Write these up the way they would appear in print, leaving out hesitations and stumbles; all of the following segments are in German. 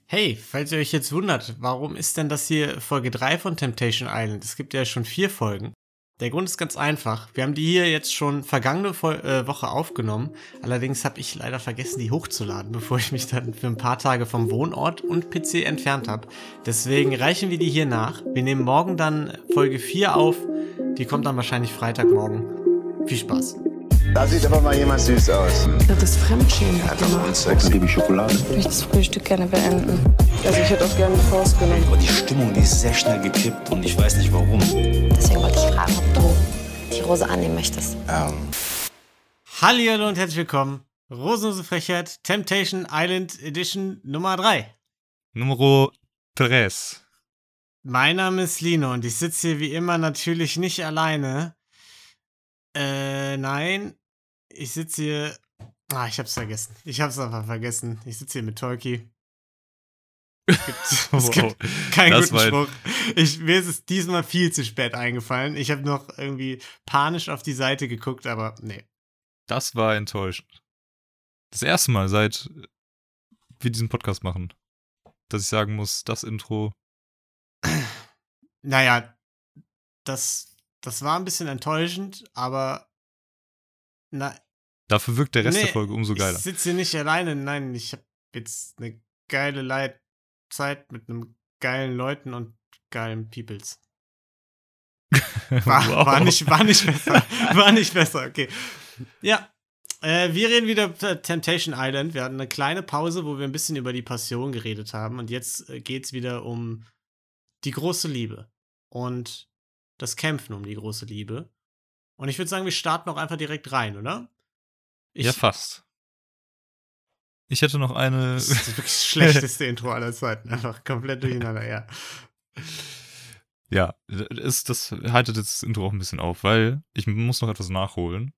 Hey, falls ihr euch jetzt wundert, warum ist denn das hier Folge 3 von Temptation Island? Es gibt ja schon 4 Folgen. Der Grund ist ganz einfach. Wir haben die hier jetzt schon vergangene Woche aufgenommen. Allerdings habe ich leider vergessen, die hochzuladen, bevor ich mich dann für ein paar Tage vom Wohnort und PC entfernt habe. Deswegen reichen wir die hier nach. Wir nehmen morgen dann Folge 4 auf. Die kommt dann wahrscheinlich Freitagmorgen. Viel Spaß. Da sieht aber mal jemand süß aus. Das ist Fremdschämen. Einfach nur Sex. Liebe Schokolade. Ich möchte das Frühstück gerne beenden. Also ich hätte auch gerne eine Faust genommen. Aber die Stimmung, die ist sehr schnell gekippt und ich weiß nicht warum. Deswegen wollte ich fragen, ob du die Rose annehmen möchtest. Hallihallo und herzlich willkommen. Rosenlose Frechheit, Temptation Island Edition Nummer 3. Numero 3. Mein Name ist Lino und ich sitze hier wie immer natürlich nicht alleine. Nein. Ich sitze hier. Ich hab's vergessen. Ich hab's einfach vergessen. Ich sitze hier mit Tolki. Es gibt keinen guten Spruch. Mir ist es diesmal viel zu spät eingefallen. Ich habe noch irgendwie panisch auf die Seite geguckt, aber nee. Das war enttäuschend. Das erste Mal, seit wir diesen Podcast machen, dass ich sagen muss, das Intro. Naja, das war ein bisschen enttäuschend, aber dafür wirkt der Rest der Folge umso geiler. Ich sitze hier nicht alleine. Nein, ich habe jetzt eine geile Zeit mit einem geilen Leuten und geilen Peoples. War nicht besser. War nicht besser, okay. Ja, wir reden wieder über Temptation Island. Wir hatten eine kleine Pause, wo wir ein bisschen über die Passion geredet haben. Und jetzt geht's wieder um die große Liebe und das Kämpfen um die große Liebe. Und ich würde sagen, wir starten auch einfach direkt rein, oder? Ja, fast. Ich hätte noch eine. Das ist wirklich das schlechteste Intro aller Zeiten. Einfach komplett durcheinander, ja. Ja, das haltet jetzt das Intro auch ein bisschen auf, weil ich muss noch etwas nachholen.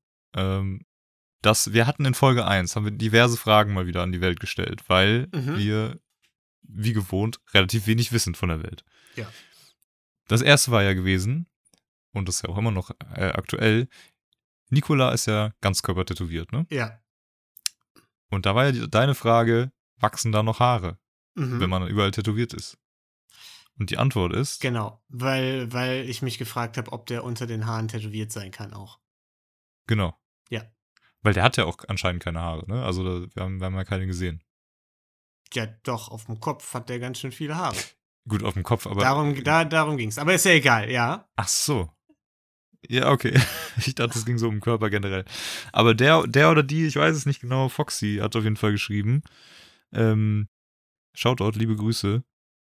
Wir hatten in Folge 1, haben wir diverse Fragen mal wieder an die Welt gestellt, weil wir, wie gewohnt, relativ wenig wissen von der Welt. Ja. Das erste war ja gewesen, und das ist ja auch immer noch aktuell, Nicola ist ja ganzkörper tätowiert, ne? Ja. Und da war ja deine Frage, wachsen da noch Haare, wenn man überall tätowiert ist? Und die Antwort ist? Genau, weil ich mich gefragt habe, ob der unter den Haaren tätowiert sein kann auch. Genau. Ja. Weil der hat ja auch anscheinend keine Haare, ne? Also wir haben ja keine gesehen. Ja, doch, auf dem Kopf hat der ganz schön viele Haare. Gut, auf dem Kopf, aber... Darum ging's. Aber ist ja egal, ja. Ach so. Ja, okay. Ich dachte, es ging so um den Körper generell. Aber der oder die, ich weiß es nicht genau, Foxy hat auf jeden Fall geschrieben, Shoutout, liebe Grüße,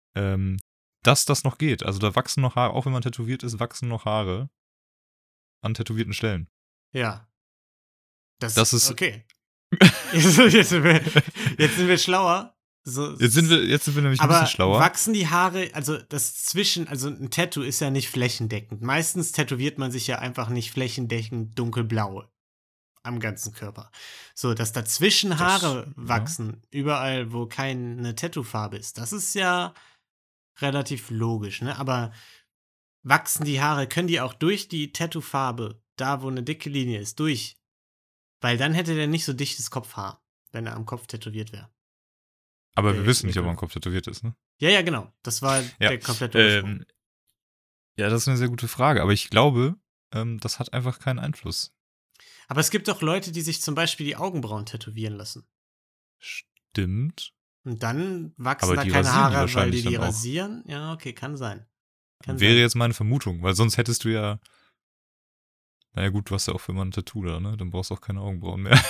dass das noch geht. Also da wachsen noch Haare, auch wenn man tätowiert ist, wachsen noch Haare an tätowierten Stellen. Ja. Das ist okay. Jetzt sind wir schlauer. So, jetzt sind wir nämlich ein bisschen schlauer. Aber wachsen die Haare, also ein Tattoo ist ja nicht flächendeckend. Meistens tätowiert man sich ja einfach nicht flächendeckend dunkelblau am ganzen Körper. So, dass dazwischen Haare wachsen, überall, wo keine Tattoofarbe ist, das ist ja relativ logisch, ne? Aber wachsen die Haare, können die auch durch die Tattoofarbe, da wo eine dicke Linie ist, durch? Weil dann hätte der nicht so dichtes Kopfhaar, wenn er am Kopf tätowiert wäre. Aber wir wissen nicht, ob er am Kopf tätowiert ist, ne? Ja, genau. Das war der komplette Ursprung. Ja, das ist eine sehr gute Frage. Aber ich glaube, das hat einfach keinen Einfluss. Aber es gibt doch Leute, die sich zum Beispiel die Augenbrauen tätowieren lassen. Stimmt. Und dann wachsen da keine Haare, weil die rasieren? Ja, okay, kann sein. Wäre jetzt meine Vermutung, weil sonst hättest du ja. Naja, gut, du hast ja auch für immer ein Tattoo da, ne? Dann brauchst du auch keine Augenbrauen mehr.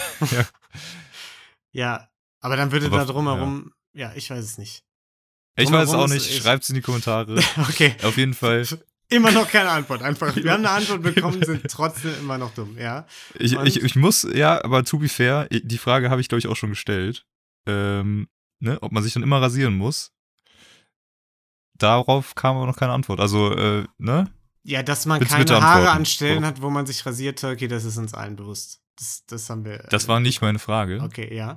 Ja, aber dann würde da drumherum. Ja, ich weiß es nicht. Ich weiß es auch nicht. Schreibt's in die Kommentare. Okay. Auf jeden Fall. Immer noch keine Antwort. Einfach, wir haben eine Antwort bekommen, sind trotzdem immer noch dumm, ja? Ich muss, ja, aber to be fair, die Frage habe ich, glaube ich, auch schon gestellt. Ob man sich dann immer rasieren muss. Darauf kam aber noch keine Antwort. Also, ne? Ja, dass man keine Haare an Stellen hat, wo man sich rasiert, okay, das ist uns allen bewusst. Das haben wir. Das war nicht meine Frage. Okay, ja.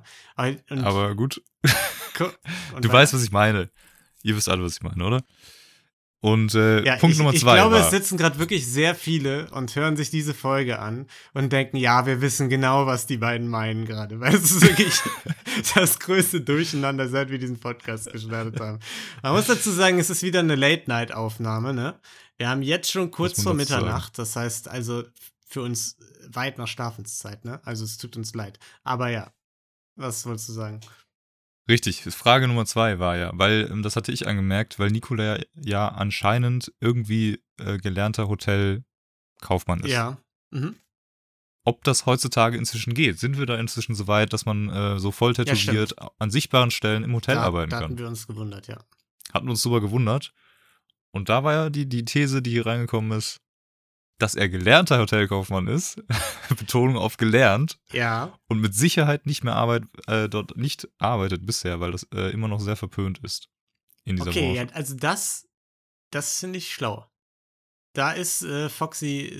Aber gut. Du weißt, was ich meine. Ihr wisst alle, was ich meine, oder? Und Ja, Punkt Nummer 2 ich glaube, war, es sitzen gerade wirklich sehr viele und hören sich diese Folge an und denken, ja, wir wissen genau, was die beiden meinen gerade. Weil es ist wirklich das größte Durcheinander, seit wir diesen Podcast gestartet haben. Man muss dazu sagen, es ist wieder eine Late-Night-Aufnahme, ne? Wir haben jetzt schon kurz Muss vor man dazu sagen. Mitternacht, das heißt also für uns weit nach Schlafenszeit, ne? Also es tut uns leid. Aber ja, was wolltest du sagen? richtig, Frage Nummer 2 war ja, weil, das hatte ich angemerkt, weil Nikola ja anscheinend irgendwie gelernter Hotelkaufmann ist. Ja. Mhm. Ob das heutzutage inzwischen geht. Sind wir da inzwischen so weit, dass man so voll tätowiert an sichtbaren Stellen im Hotel arbeiten Da kann? hatten wir uns gewundert, ja. Hatten uns drüber gewundert. Und da war ja die These, die hier reingekommen ist, dass er gelernter Hotelkaufmann ist, Betonung auf gelernt, Ja. und mit Sicherheit nicht mehr dort nicht arbeitet bisher, weil das immer noch sehr verpönt ist in dieser Okay, Branche. ja, also das finde ich schlau. Da ist Foxy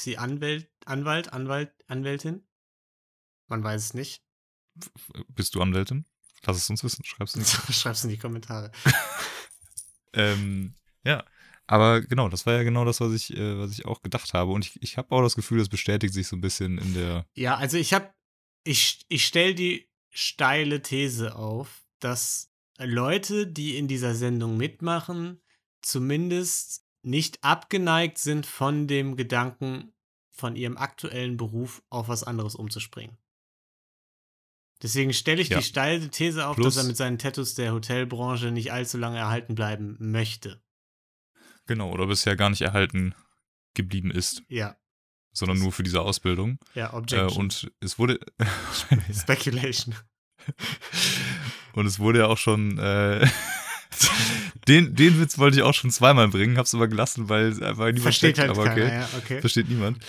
Anwältin? Man weiß es nicht. Bist du Anwältin? Lass es uns wissen, schreib's in die Schreib's in die Kommentare. Ja, aber genau, das war ja genau das, was ich auch gedacht habe. Und ich habe auch das Gefühl, das bestätigt sich so ein bisschen in der. Ja, also ich stelle die steile These auf, dass Leute, die in dieser Sendung mitmachen, zumindest nicht abgeneigt sind von dem Gedanken, von ihrem aktuellen Beruf auf was anderes umzuspringen. Deswegen stelle ich Ja. die steile These auf, Plus- dass er mit seinen Tattoos der Hotelbranche nicht allzu lange erhalten bleiben möchte. Genau, oder bisher gar nicht erhalten geblieben ist, Ja, sondern nur für diese Ausbildung. ja, Objection. Und es wurde. Speculation. Und es wurde ja auch schon. Den Witz wollte ich auch schon zweimal bringen, hab's aber gelassen, weil niemand Versteht checkt, halt aber okay. keiner, ja, okay. Versteht niemand.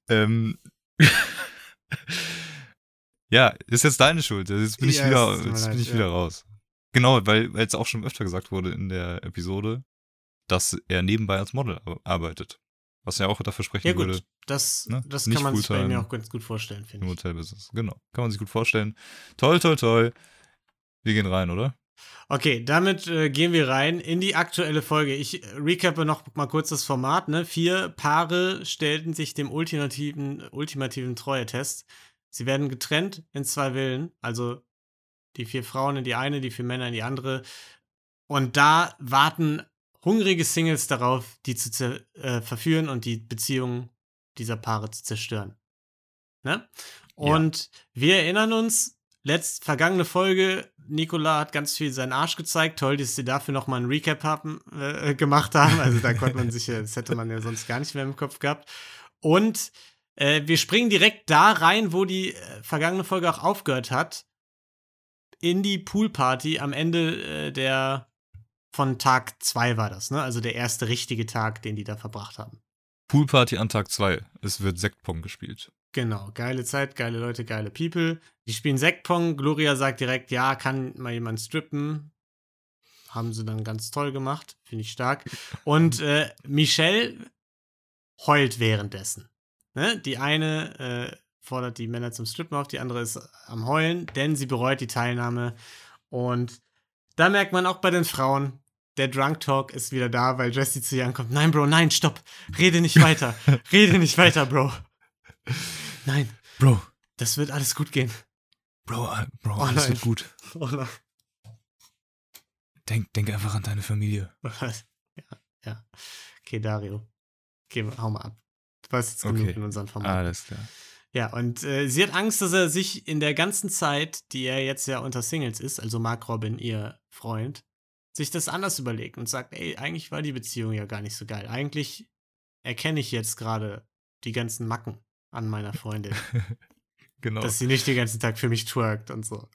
Ja, ist jetzt deine Schuld. Jetzt bin ich Ja, wieder, es tut mir jetzt leid, bin ich ja. wieder raus. Genau, weil jetzt auch schon öfter gesagt wurde in der Episode, dass er nebenbei als Model arbeitet. Was ja auch dafür sprechen Ja, würde gut, das ne? kann Nicht man sich bei Fulltime mir auch ganz gut vorstellen, im finde ich. Hotelbusiness. Genau, kann man sich gut vorstellen. Toll, toll, toll. Wir gehen rein, oder? Okay, damit gehen wir rein in die aktuelle Folge. Ich recappe noch mal kurz das Format. Ne? 4 Paare stellten sich dem ultimativen Treue-Test. Sie werden getrennt in 2 Villen, also die 4 Frauen in die eine, die 4 Männer in die andere. Und da warten hungrige Singles darauf, die zu verführen und die Beziehungen dieser Paare zu zerstören. Ne? Und wir erinnern uns, vergangene Folge, Nikola hat ganz viel seinen Arsch gezeigt. Toll, dass sie dafür noch mal einen Recap gemacht haben. Also da konnte man sich das hätte man ja sonst gar nicht mehr im Kopf gehabt. Und wir springen direkt da rein, wo die vergangene Folge auch aufgehört hat. In die Poolparty am Ende von Tag 2 war das, ne? Also der erste richtige Tag, den die da verbracht haben. Poolparty an Tag 2. Es wird Sektpong gespielt. Genau, geile Zeit, geile Leute, geile People. Die spielen Sektpong. Gloria sagt direkt, ja, kann mal jemand strippen. Haben sie dann ganz toll gemacht. Finde ich stark. Und Michelle heult währenddessen. Ne? Die eine fordert die Männer zum Strippen auf, die andere ist am Heulen, denn sie bereut die Teilnahme. Und da merkt man auch bei den Frauen, der Drunk Talk ist wieder da, weil Jessie zu ihr ankommt. Nein, Bro, nein, stopp. Rede nicht weiter. Rede nicht weiter, Bro. Nein, Bro, das wird alles gut gehen. Bro, Oh alles nein. wird gut. Oh nein. Denk einfach an deine Familie. Ja. Okay, Dario. Okay, hau mal ab. Du warst jetzt genug Okay. in unserem Format. Alles klar. Ja, und sie hat Angst, dass er sich in der ganzen Zeit, die er jetzt ja unter Singles ist, also Mark Robin, ihr Freund, sich das anders überlegt und sagt, ey, eigentlich war die Beziehung ja gar nicht so geil. Eigentlich erkenne ich jetzt gerade die ganzen Macken an meiner Freundin, Genau. dass sie nicht den ganzen Tag für mich twerkt und so.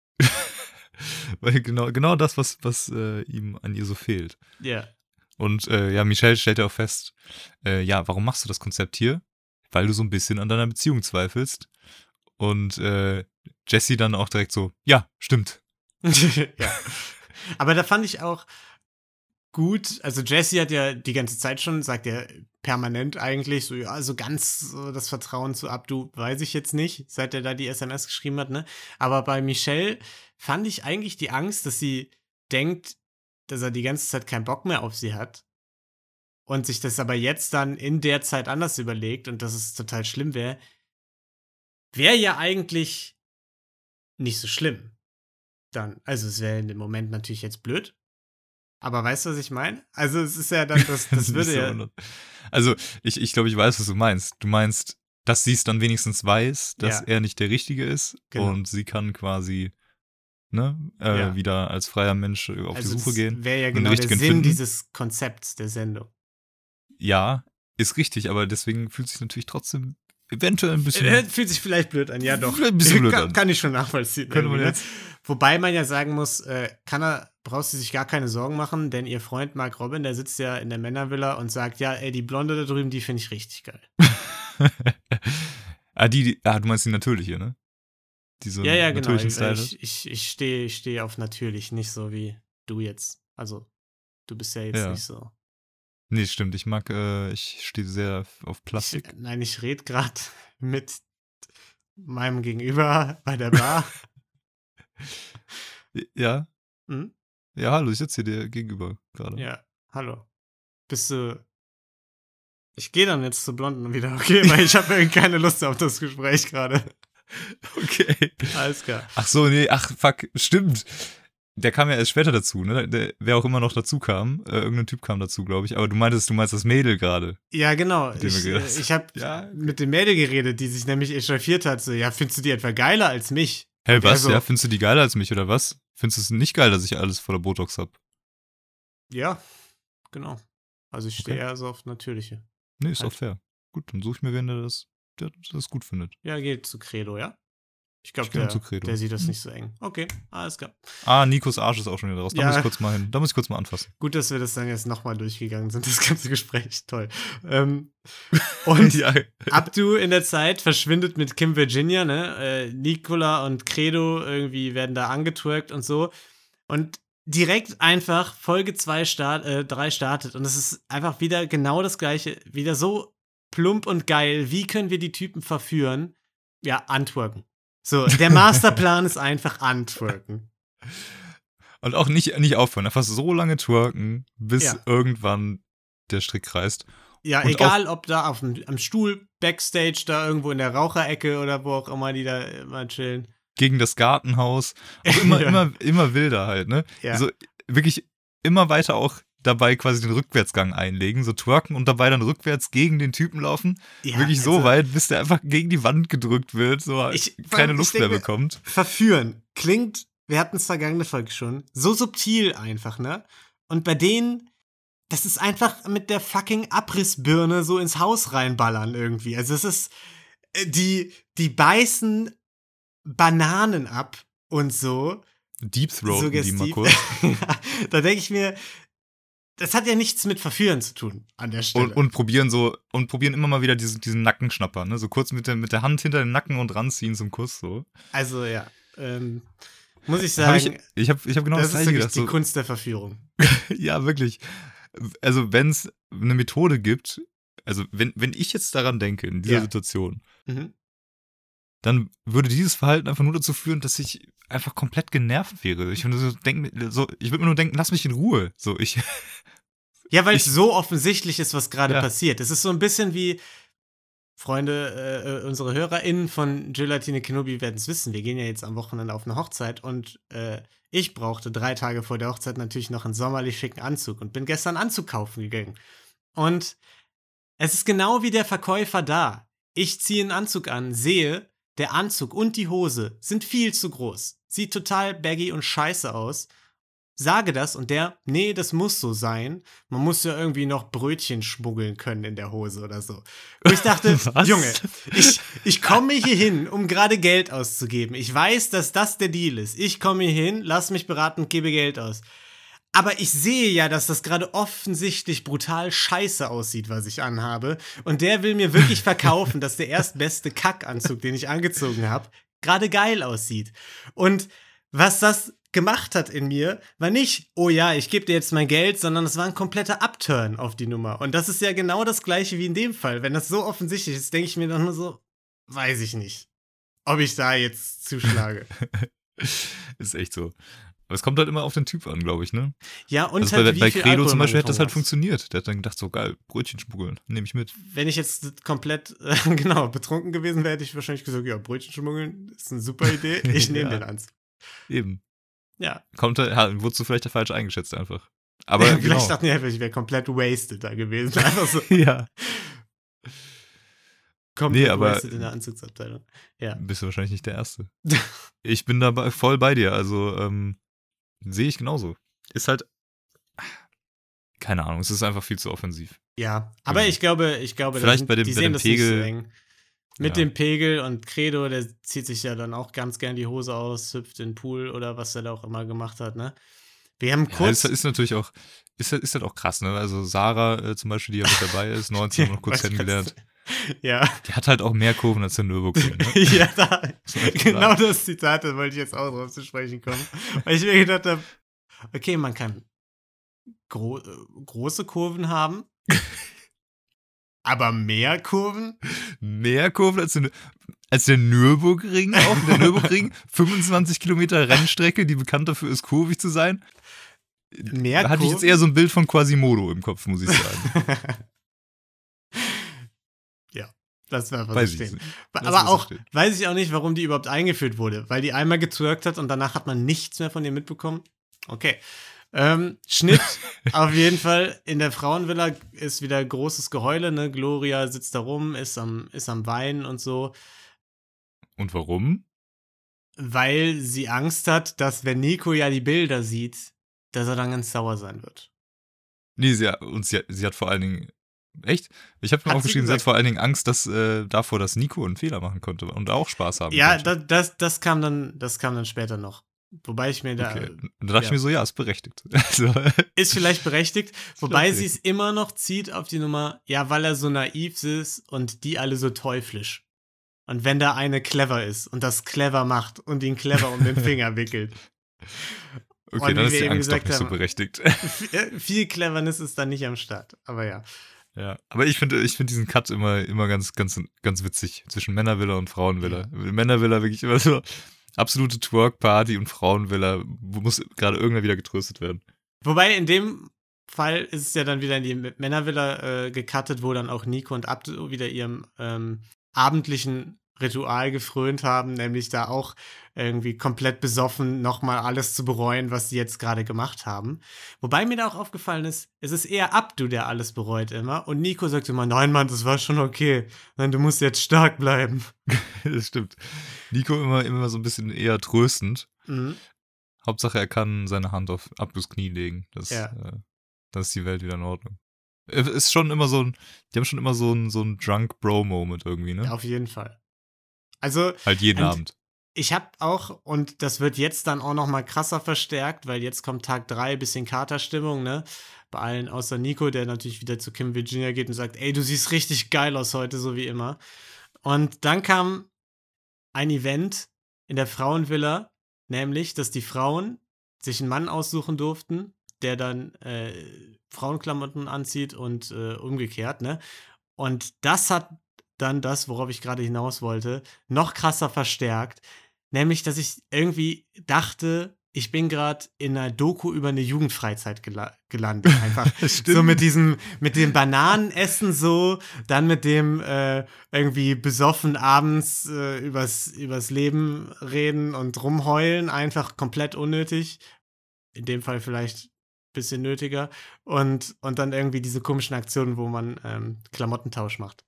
Weil genau das, was ihm an ihr so fehlt. Ja. Und Michelle stellt ja auch fest, warum machst du das Konzept hier? Weil du so ein bisschen an deiner Beziehung zweifelst. Und Jessie dann auch direkt so, ja, stimmt. Ja. Aber da fand ich auch gut, also Jessie hat ja die ganze Zeit schon, sagt ja permanent eigentlich, so ja, so ganz das Vertrauen zu Abdu weiß ich jetzt nicht, seit er da die SMS geschrieben hat, ne? Aber bei Michelle fand ich eigentlich die Angst, dass sie denkt, dass er die ganze Zeit keinen Bock mehr auf sie hat und sich das aber jetzt dann in der Zeit anders überlegt und dass es total schlimm wäre ja eigentlich nicht so schlimm. Dann, also es wäre in dem Moment natürlich jetzt blöd, aber weißt du, was ich meine? Also es ist ja dann, das würde ja... Also ich glaube, ich weiß, was du meinst. Du meinst, dass sie es dann wenigstens weiß, dass Ja. er nicht der Richtige ist Genau. und sie kann quasi Ja. wieder als freier Mensch auf Also die Suche das gehen. wäre ja und den genau der Richtigen Sinn finden. dieses Konzepts der Sendung. Ja, ist richtig, aber deswegen fühlt sich natürlich trotzdem eventuell ein bisschen... Fühlt sich vielleicht blöd an, ja doch. Vielleicht ein bisschen blöd an. Kann ich schon nachvollziehen. Könnte man irgendwie, ne? jetzt- Wobei man ja sagen muss, brauchst du sich gar keine Sorgen machen, denn ihr Freund Mark Robin, der sitzt ja in der Männervilla und sagt, ja, ey, die Blonde da drüben, die finde ich richtig geil. du meinst die natürliche, ne? Die so Ja, einen genau. natürlichen Style hat. Ich stehe auf natürlich, nicht so wie du jetzt. Also, du bist ja jetzt Ja. nicht so. Nee, stimmt. Ich stehe sehr auf Plastik. Ich rede gerade mit meinem Gegenüber bei der Bar. Ja, Hm? ja, hallo, ich sitze dir gegenüber gerade. Ja, hallo. Bist du. Ich gehe dann jetzt zu Blonden wieder, okay? Weil ich habe irgendwie keine Lust auf das Gespräch gerade. Okay. Alles klar. Ach so, nee, ach, fuck, stimmt. Der kam ja erst später dazu, ne? Wer auch immer noch dazu kam. Irgendein Typ kam dazu, glaube ich. Aber du meinst das Mädel gerade. Ja, genau. Mit dem wir geredet haben. Ich habe Ja. mit dem Mädel geredet, die sich nämlich echauffiert hat. So, ja, findest du die etwa geiler als mich? Hey, Und er was? so, Ja, findest du die geiler als mich, oder was? Findest du es nicht geil, dass ich alles voller Botox hab? Ja, genau. Also ich stehe Okay. eher so auf natürliche. Nee, ist Halt. auch fair. Gut, dann suche ich mir wen, der das gut findet. Ja, geht zu Credo, ja? Ich glaube, Ich geh mal zu Credo. der sieht das nicht so eng. Okay, alles klar. Ah, Nikos Arsch ist auch schon wieder raus. Da Ja. muss ich kurz mal hin. Da muss ich kurz mal anfassen. Gut, dass wir das dann jetzt nochmal durchgegangen sind, das ganze Gespräch. Toll. Und ja. Abdu in der Zeit verschwindet mit Kim Virginia, ne? Nicola und Credo irgendwie werden da angetwerkt und so. Und direkt einfach Folge 3 startet. Und es ist einfach wieder genau das Gleiche. Wieder so plump und geil. Wie können wir die Typen verführen? Ja, antwerken. So, der Masterplan ist einfach antwerken. Und auch nicht aufhören. Einfach so lange twerken, bis Ja. irgendwann der Strick reißt. Ja, Und egal ob da am Stuhl, Backstage, da irgendwo in der Raucherecke oder wo auch immer die da immer chillen. Gegen das Gartenhaus. Auch immer, Ja. immer wilder halt, ne? Ja. So wirklich immer weiter auch dabei quasi den Rückwärtsgang einlegen, so twerken und dabei dann rückwärts gegen den Typen laufen. Ja, wirklich so also, weit, bis der einfach gegen die Wand gedrückt wird, so keine Luft mehr bekommt. Verführen klingt, wir hatten es vergangene Folge schon, so subtil einfach, ne? Und bei denen, das ist einfach mit der fucking Abrissbirne so ins Haus reinballern irgendwie. Also es ist, die beißen Bananen ab und so. Deep Throaten die mal Suggestiv. kurz. Da denke ich mir, das hat ja nichts mit Verführen zu tun an der Stelle. Und probieren immer mal wieder diesen Nackenschnapper, ne? So kurz mit der Hand hinter den Nacken und ranziehen zum Kuss, so. Also ja, muss ich sagen, Ich hab genau das das ist gleiche wirklich gedacht. die So, Kunst der Verführung. ja, wirklich. Also, wenn es eine Methode gibt, also wenn ich jetzt daran denke, in dieser Ja. Situation, Mhm. dann würde dieses Verhalten einfach nur dazu führen, dass ich einfach komplett genervt wäre. Ich würde ich würde mir nur denken, lass mich in Ruhe. So, Ja, weil es so offensichtlich ist, was gerade Ja. passiert. Es ist so ein bisschen wie, Freunde, unsere HörerInnen von Gelatine Kenobi werden es wissen. Wir gehen ja jetzt am Wochenende auf eine Hochzeit und ich brauchte 3 Tage vor der Hochzeit natürlich noch einen sommerlich schicken Anzug und bin gestern Anzug kaufen gegangen. Und es ist genau wie der Verkäufer da. Ich ziehe einen Anzug an, sehe, der Anzug und die Hose sind viel zu groß. Sieht total baggy und scheiße aus. Sage das und der, nee, das muss so sein. Man muss ja irgendwie noch Brötchen schmuggeln können in der Hose oder so. Und ich dachte, Was? Junge, ich komme hier hin, um gerade Geld auszugeben. Ich weiß, dass das der Deal ist. Ich komme hier hin, lass mich beraten und gebe Geld aus. Aber ich sehe ja, dass das gerade offensichtlich brutal scheiße aussieht, was ich anhabe. Und der will mir wirklich verkaufen, dass der erstbeste Kackanzug, den ich angezogen habe, gerade geil aussieht. Und was das gemacht hat in mir, war nicht, oh ja, ich gebe dir jetzt mein Geld, sondern es war ein kompletter Upturn auf die Nummer. Und das ist ja genau das Gleiche wie in dem Fall. Wenn das so offensichtlich ist, denke ich mir doch nur so, weiß ich nicht, ob ich da jetzt zuschlage. ist echt so. Aber es kommt halt immer auf den Typ an, glaube ich, ne? Ja, und Also halt, wie bei viel Credo Alkohol zum man Beispiel hätte das halt getrunken hat. funktioniert. Der hat dann gedacht, so geil, Brötchen schmuggeln, nehme ich mit. Wenn ich jetzt komplett, genau, betrunken gewesen wäre, hätte ich wahrscheinlich gesagt, ja, Brötchen schmuggeln ist eine super Idee, ich nehme Ja. den Anzug. Eben. Ja. Wurdest du vielleicht falsch eingeschätzt einfach. Aber Vielleicht genau. dachten die einfach, ich wäre komplett wasted da gewesen. Einfach so Ja. komplett aber- wasted in der Anzugsabteilung. Ja. Bist du wahrscheinlich nicht der Erste. Ich bin dabei voll bei dir, also sehe ich genauso. Ist halt, keine Ahnung, es ist einfach viel zu offensiv. Ja, aber ich glaube, Vielleicht bei dem- die bei sehen dem das nicht so Pegel. eng. Mit Ja. dem Pegel und Credo, der zieht sich ja dann auch ganz gern die Hose aus, hüpft in den Pool oder was er da auch immer gemacht hat, ne? Wir haben Ja, kurz. ist natürlich auch, ist halt auch krass, ne? Also Sarah zum Beispiel, die ja mit dabei ist, 19 noch kurz Was kennengelernt, Ja, die hat halt auch mehr Kurven als der Nürburgring, ne? ja, da, echt genau klar. das Zitat, da wollte ich jetzt auch drauf zu sprechen kommen. Weil ich mir gedacht habe, okay, man kann große Kurven haben, aber mehr Kurven? Mehr Kurven als der Nürburgring, auch der Nürburgring, 25 Kilometer Rennstrecke, die bekannt dafür ist, kurvig zu sein. Mehr Da hatte ich jetzt eher so ein Bild von Quasimodo im Kopf, muss ich sagen. Ja, das wäre Weiß was ich stehen. nicht. Aber auch, weiß ich auch nicht, warum die überhaupt eingeführt wurde. Weil die einmal getwerkt hat und danach hat man nichts mehr von ihr mitbekommen. Okay. Schnitt, auf jeden Fall. In der Frauenvilla ist wieder großes Geheule, ne? Gloria sitzt da rum, ist am Weinen und so. Und warum? Weil sie Angst hat, dass, wenn Nico ja die Bilder sieht, dass er dann ganz sauer sein wird. Nee, sie hat vor allen Dingen. Echt? Ich habe mir Hat sie aufgeschrieben, sie hat gesagt. vor allen Dingen Angst, davor, dass Nico einen Fehler machen konnte und auch Spaß haben Ja, konnte. das kam dann später noch. Wobei ich mir da. Okay. Und da dachte ich ja. mir so, ja, ist berechtigt. Also, Ist vielleicht berechtigt, wobei okay. sie es immer noch zieht auf die Nummer, ja, weil er so naiv ist und die alle so teuflisch. Und wenn da eine clever ist und das clever macht und ihn clever um den Finger wickelt. okay, Und dann wie ist wir die eben Angst doch gesagt nicht so haben- berechtigt. Viel Cleverness ist da nicht am Start, aber ja. Ja, aber ich finde diesen Cut immer ganz witzig zwischen Männervilla und Frauenvilla. Männervilla wirklich immer so absolute Twerk-Party und Frauenvilla muss gerade irgendwer wieder getröstet werden. Wobei in dem Fall ist es ja dann wieder in die Männervilla gecuttet, wo dann auch Nico und Abdu wieder ihrem abendlichen Ritual gefrönt haben, nämlich da auch irgendwie komplett besoffen nochmal alles zu bereuen, was sie jetzt gerade gemacht haben. Wobei mir da auch aufgefallen ist, es ist eher Abdu, der alles bereut immer. Und Nico sagt immer, nein, Mann, das war schon okay. Nein, du musst jetzt stark bleiben. Das stimmt. Nico immer so ein bisschen eher tröstend. Mhm. Hauptsache, er kann seine Hand auf Abdus Knie legen. Ja. Dann ist die Welt wieder in Ordnung. Ist schon immer die haben schon immer so ein Drunk-Bro-Moment irgendwie, ne? Auf jeden Fall. Also, Halt jeden und Abend. ich habe auch, und das wird jetzt dann auch noch mal krasser verstärkt, weil jetzt kommt Tag 3, bisschen Katerstimmung, ne? Bei allen außer Nico, der natürlich wieder zu Kim Virginia geht und sagt, ey, du siehst richtig geil aus heute, so wie immer. Und dann kam ein Event in der Frauenvilla, nämlich, dass die Frauen sich einen Mann aussuchen durften, der dann Frauenklamotten anzieht und umgekehrt, ne? Und das hat dann das, worauf ich gerade hinaus wollte, noch krasser verstärkt. Nämlich, dass ich irgendwie dachte, ich bin gerade in einer Doku über eine Jugendfreizeit gelandet. Einfach so mit dem Bananenessen so, dann mit dem irgendwie besoffen abends übers Leben reden und rumheulen. Einfach komplett unnötig. In dem Fall vielleicht ein bisschen nötiger. Und dann irgendwie diese komischen Aktionen, wo man Klamottentausch macht.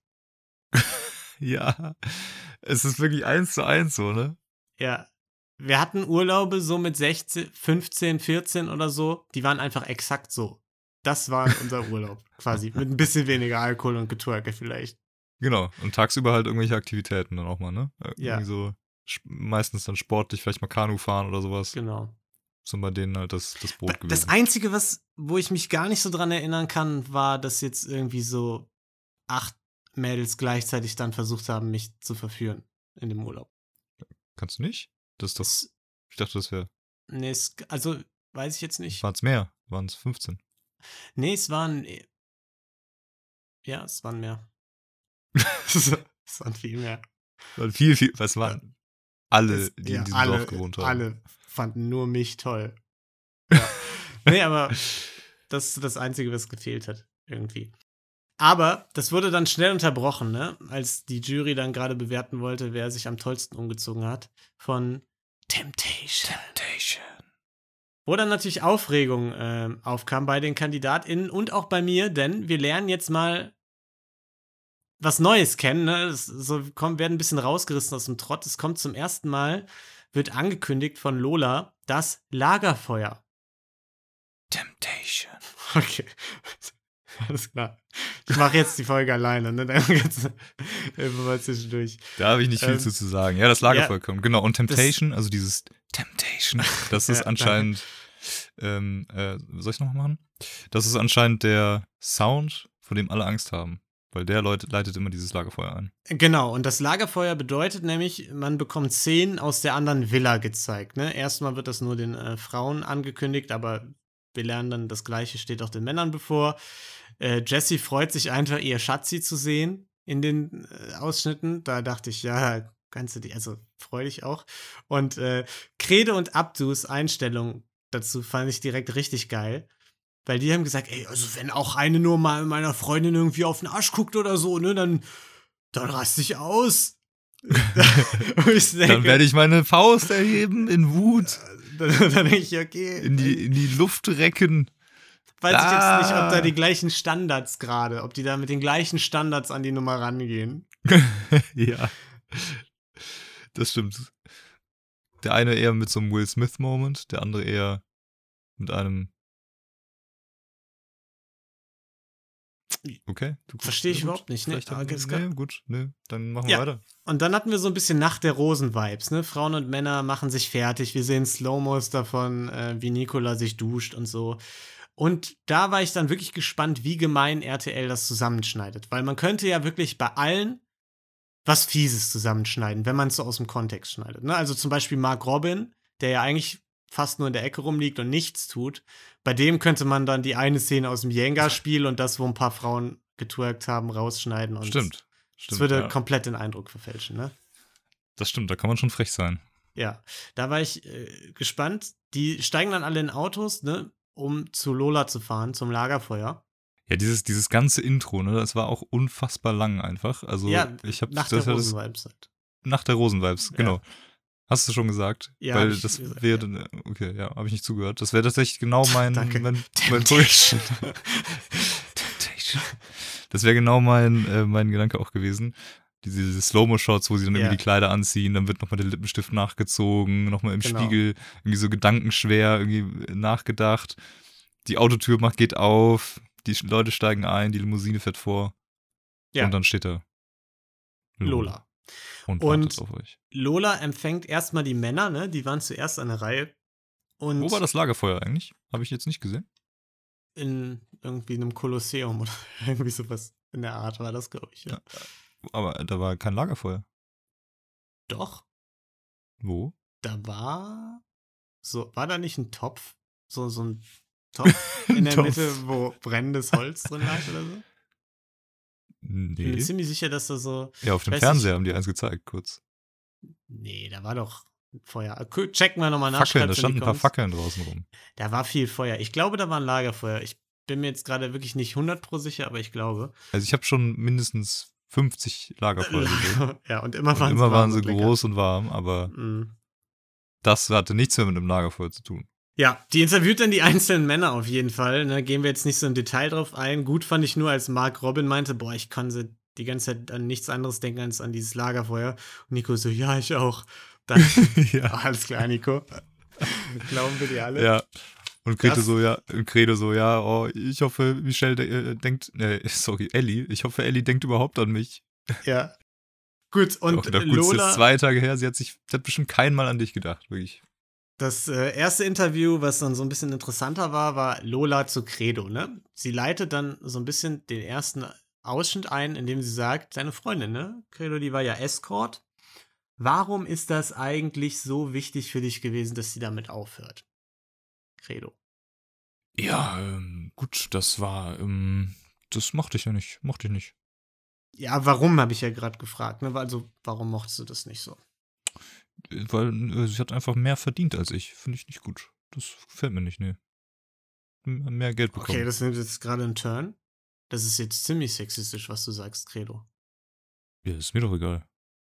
Ja, es ist wirklich 1:1 so, ne? Ja. Wir hatten Urlaube so mit 16, 15, 14 oder so. Die waren einfach exakt so. Das war unser Urlaub, quasi. Mit ein bisschen weniger Alkohol und Getwerke vielleicht. Genau. Und tagsüber halt irgendwelche Aktivitäten dann auch mal, ne? Ja. Irgendwie so meistens dann sportlich, vielleicht mal Kanu fahren oder sowas. Genau. So bei denen halt das Brot gewesen. Das Einzige, wo ich mich gar nicht so dran erinnern kann, war, dass jetzt irgendwie so 8 Mädels gleichzeitig dann versucht haben, mich zu verführen in dem Urlaub. Kannst du nicht? Das ist doch. Ich dachte, das wäre. Nee, also weiß ich jetzt nicht. Waren es mehr? Waren es 15? Nee, es waren. Ja, es waren mehr. Es waren viel mehr. Waren viel. Was waren alle, die in diesem Dorf gewohnt haben? Alle fanden nur mich toll. Nee, aber das ist das Einzige, was gefehlt hat, irgendwie. Aber das wurde dann schnell unterbrochen, ne? Als die Jury dann gerade bewerten wollte, wer sich am tollsten umgezogen hat, von Temptation. Wo dann natürlich Aufregung aufkam bei den KandidatInnen und auch bei mir, denn wir lernen jetzt mal was Neues kennen, ne? Werden ein bisschen rausgerissen aus dem Trott. Es kommt zum ersten Mal, wird angekündigt von Lola, das Lagerfeuer. Temptation. Okay. Alles klar. Ich mache jetzt die Folge alleine, ne? Dann geht's einfach mal zwischendurch. Da habe ich nicht viel zu sagen. Ja, das Lagerfeuer kommt. Genau. Und Temptation, also dieses Temptation, das ist anscheinend, soll ich nochmal machen? Das ist anscheinend der Sound, vor dem alle Angst haben. Weil der leitet immer dieses Lagerfeuer ein. Genau, und das Lagerfeuer bedeutet nämlich, man bekommt Szenen aus der anderen Villa gezeigt. Ne? Erstmal wird das nur den Frauen angekündigt, aber wir lernen dann, das Gleiche steht auch den Männern bevor. Jessie freut sich einfach, ihr Schatzi zu sehen in den Ausschnitten. Da dachte ich, ja, kannst du dich, also freu dich auch. Und Krede und Abdus Einstellung dazu fand ich direkt richtig geil. Weil die haben gesagt, ey, also wenn auch eine nur mal meiner Freundin irgendwie auf den Arsch guckt oder so, ne, dann raste ich aus. Dann werde ich meine Faust erheben in Wut. Dann denke ich, okay. In die Luft recken. Weiß ich jetzt nicht, ob da die gleichen Standards gerade, ob die da mit den gleichen Standards an die Nummer rangehen. Ja. Das stimmt. Der eine eher mit so einem Will Smith-Moment, der andere eher mit einem. Okay. Verstehe ich überhaupt nicht, ne? Gut, dann machen wir weiter. Und dann hatten wir so ein bisschen Nacht der Rosen-Vibes, ne? Frauen und Männer machen sich fertig. Wir sehen Slow-Mos davon, wie Nicola sich duscht und so. Und da war ich dann wirklich gespannt, wie gemein RTL das zusammenschneidet. Weil man könnte ja wirklich bei allen was Fieses zusammenschneiden, wenn man es so aus dem Kontext schneidet. Ne? Also zum Beispiel Mark Robin, der ja eigentlich fast nur in der Ecke rumliegt und nichts tut. Bei dem könnte man dann die eine Szene aus dem Jenga-Spiel und das, wo ein paar Frauen getwerkt haben, rausschneiden. Und Stimmt. Das würde komplett den Eindruck verfälschen, ne? Das stimmt, da kann man schon frech sein. Ja, da war ich gespannt. Die steigen dann alle in Autos, ne, um zu Lola zu fahren, zum Lagerfeuer. Ja, dieses ganze Intro, ne, das war auch unfassbar lang einfach. Also ja, ich habe nach der Rosen-Vibes halt. Nach der Rosen-Vibes, genau. Ja. Hast du schon gesagt? Ja, weil das wäre, okay, ja, habe ich nicht zugehört. Das wäre tatsächlich genau mein Temptation. Das wäre genau mein Gedanke auch gewesen. Diese Slow-Mo-Shots, wo sie dann irgendwie die Kleider anziehen, dann wird nochmal der Lippenstift nachgezogen, nochmal im Spiegel irgendwie so gedankenschwer irgendwie nachgedacht. Die Autotür geht auf, die Leute steigen ein, die Limousine fährt vor. Ja. Und dann steht da Lola. Und wartet auf euch. Lola empfängt erstmal die Männer, ne? Die waren zuerst an der Reihe. Und wo war das Lagerfeuer eigentlich? Habe ich jetzt nicht gesehen. In irgendwie einem Kolosseum oder irgendwie sowas in der Art war das, glaube ich. Ja. Aber da war kein Lagerfeuer. Doch. Wo? Da war da nicht ein Topf? So ein Topf in der Mitte, wo brennendes Holz drin lag oder so? Nee. Ich bin mir ziemlich sicher, dass da so. Ja, auf dem Fernseher haben die eins gezeigt, kurz. Nee, da war doch Feuer. Checken wir nochmal nach. Fackeln, da standen ein paar Fackeln draußen rum. Da war viel Feuer. Ich glaube, da war ein Lagerfeuer. Ich bin mir jetzt gerade wirklich nicht 100% sicher, aber ich glaube. Also ich habe schon mindestens 50 Lagerfeuer gesehen. Ja, und immer waren sie groß und warm, aber das hatte nichts mehr mit einem Lagerfeuer zu tun. Ja, die interviewt dann die einzelnen Männer auf jeden Fall. Ne? Gehen wir jetzt nicht so im Detail drauf ein. Gut fand ich nur, als Mark Robin meinte, boah, ich kann die ganze Zeit an nichts anderes denken als an dieses Lagerfeuer. Und Nico so, ja, ich auch. Dann, ja. Alles klar, Nico. Glauben wir dir alle. Ja. Und Credo so, ja, oh, ich hoffe, Michelle Ellie, ich hoffe, Ellie denkt überhaupt an mich. Ja. Gut, und Lola. Das ist 2 Tage her, sie hat bestimmt kein Mal an dich gedacht, wirklich. Das erste Interview, was dann so ein bisschen interessanter war Lola zu Credo, ne? Sie leitet dann so ein bisschen den ersten Ausschnitt ein, in dem sie sagt, seine Freundin, ne? Credo, die war ja Escort. Warum ist das eigentlich so wichtig für dich gewesen, dass sie damit aufhört? Credo. Ja, gut, das mochte ich ja nicht. Mochte ich nicht. Ja, warum, habe ich ja gerade gefragt, ne? Also, warum mochtest du das nicht so? Weil sie hat einfach mehr verdient als ich. Finde ich nicht gut. das gefällt mir nicht, nee. Mehr Geld bekommen. Okay, das nimmt jetzt gerade einen Turn. Das ist jetzt ziemlich sexistisch, was du sagst, Credo. Ja, ist mir doch egal.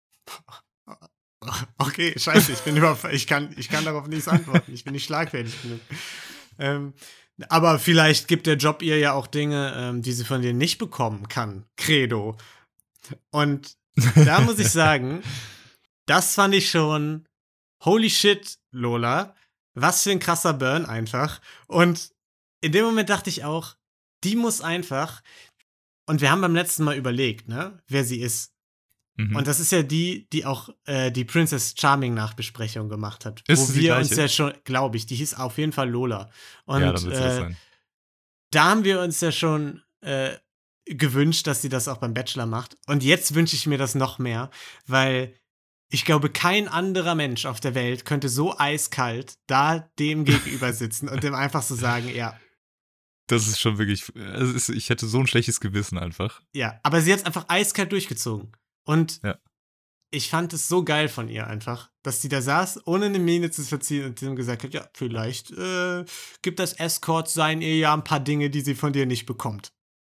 Okay, scheiße, ich kann darauf nichts antworten. Ich bin nicht schlagfertig genug. Aber vielleicht gibt der Job ihr ja auch Dinge, die sie von dir nicht bekommen kann, Credo. Und da muss ich sagen, das fand ich schon holy shit, Lola. Was für ein krasser Burn einfach. Und in dem Moment dachte ich auch, die muss einfach, und wir haben beim letzten Mal überlegt, ne, wer sie ist. Und das ist ja die auch die Princess Charming Nachbesprechung gemacht hat. Ist wo sie die wir gleiche? uns ja schon, glaube ich, die hieß auf jeden Fall Lola. Und Ja, dann wird sie das sein. da haben wir uns ja schon gewünscht, dass sie das auch beim Bachelor macht. Und jetzt wünsche ich mir das noch mehr, weil ich glaube, kein anderer Mensch auf der Welt könnte so eiskalt da dem gegenüber sitzen und dem einfach so sagen, ja. Das ist schon wirklich, ich hätte so ein schlechtes Gewissen einfach. Ja, aber sie hat es einfach eiskalt durchgezogen. Und Ja. ich fand es so geil von ihr einfach, dass sie da saß, ohne eine Miene zu verziehen und dem gesagt hat, ja, vielleicht gibt das Escort-Sein ihr ja ein paar Dinge, die sie von dir nicht bekommt.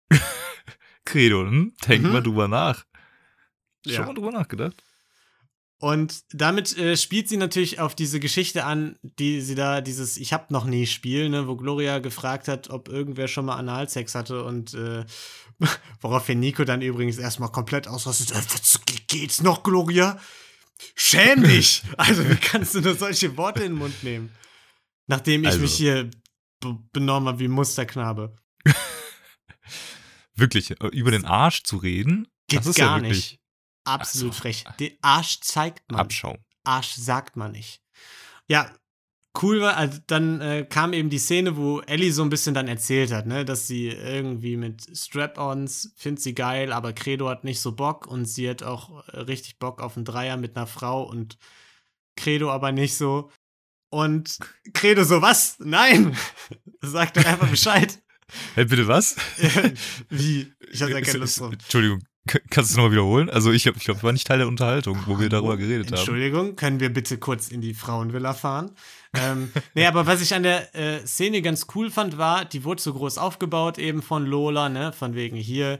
Credo, denk mal drüber nach. Ja. Schon mal drüber nachgedacht? Und damit spielt sie natürlich auf diese Geschichte an, die sie da, dieses Ich hab noch nie Spiel, ne, wo Gloria gefragt hat, ob irgendwer schon mal Analsex hatte und woraufhin Nico dann übrigens erstmal komplett ausrastet. Geht's noch, Gloria? Schäm dich! Also, wie kannst du nur solche Worte in den Mund nehmen? Nachdem ich mich hier benommen habe wie ein Musterknabe. Wirklich, über den Arsch zu reden? Geht das ist gar ja wirklich nicht. Absolut Ach so. frech. Den Arsch zeigt man. Abschau. Arsch sagt man nicht. Ja, cool war, also dann kam eben die Szene, wo Ellie so ein bisschen dann erzählt hat, ne, dass sie irgendwie mit Strap-Ons findet sie geil, aber Credo hat nicht so Bock und sie hat auch richtig Bock auf einen Dreier mit einer Frau und Credo aber nicht so. Und Credo so, was? Nein! Sag doch einfach Bescheid. Hey, bitte was? Wie? Ich hatte ja keine Lust drauf. Entschuldigung, kannst du es nochmal wiederholen? Also ich glaube, das war nicht Teil der Unterhaltung, wo wir darüber geredet haben. Entschuldigung, können wir bitte kurz in die Frauenvilla fahren? Nee, aber was ich an der Szene ganz cool fand, war, die wurde so groß aufgebaut eben von Lola, ne, von wegen hier,